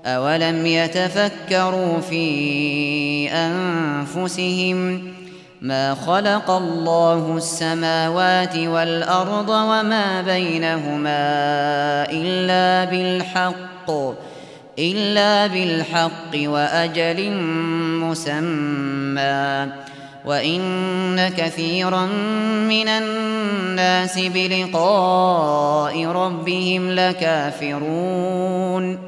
أولم يتفكروا في أنفسهم ما خلق الله السماوات والأرض وما بينهما إلا بالحق وأجل مسمى وإن كثيرا من الناس بلقاء ربهم لكافرون